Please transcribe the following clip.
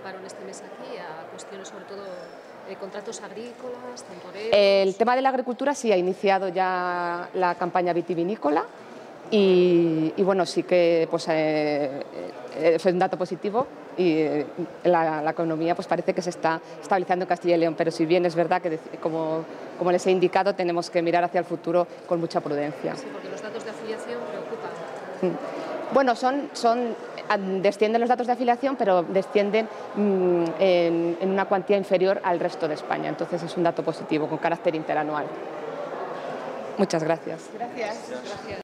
paro en este mes aquí, a cuestiones sobre todo de contratos agrícolas, temporeros. El tema de la agricultura sí ha iniciado ya la campaña vitivinícola y bueno, sí que pues, fue un dato positivo y la economía pues parece que se está estabilizando en Castilla y León, pero si bien es verdad que como les he indicado tenemos que mirar hacia el futuro con mucha prudencia. Sí, porque los datos de afiliación preocupan. Bueno, descienden los datos de afiliación, pero descienden en una cuantía inferior al resto de España. Entonces es un dato positivo con carácter interanual. Muchas gracias. Gracias.